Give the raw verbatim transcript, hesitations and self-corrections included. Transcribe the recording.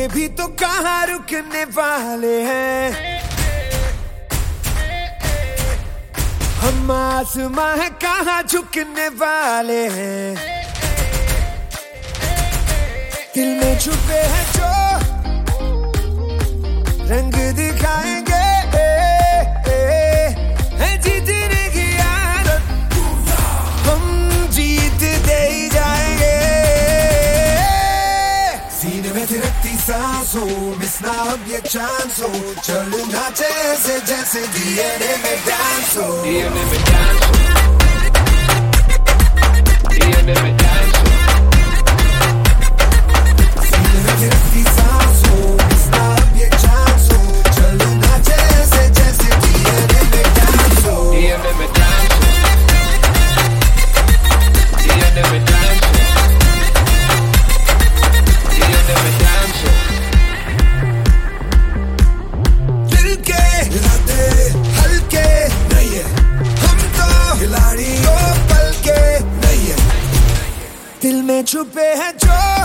ये भी तो कहाँ रुकने वाले हैं। हम आसमां है कहाँ झुकने वाले हैं। दिल में छुपे हैं जो रंग दिखाएंगे, है जीतने की आदत, हम जीत दे ही जाएंगे। सीने में थिरकती सांसों मिस ना अब ये चांस हो, चलना जैसे जैसे डीएनए में डांस हो, डीएनए में डांस हो, डीएनए में डांस हो। सीने में थिरकती सांसों मिस ना अब ये चांस हो, चलना जैसे जैसे डीएनए में डांस हो, डीएनए में डांस हो, डीएनए में डांस हो, डीएनए में डांस हो। दिल के हिलाते हल्के नहीं है, हम तो खिलाड़ी तो पल के नहीं है। दिल में छुपे हैं जो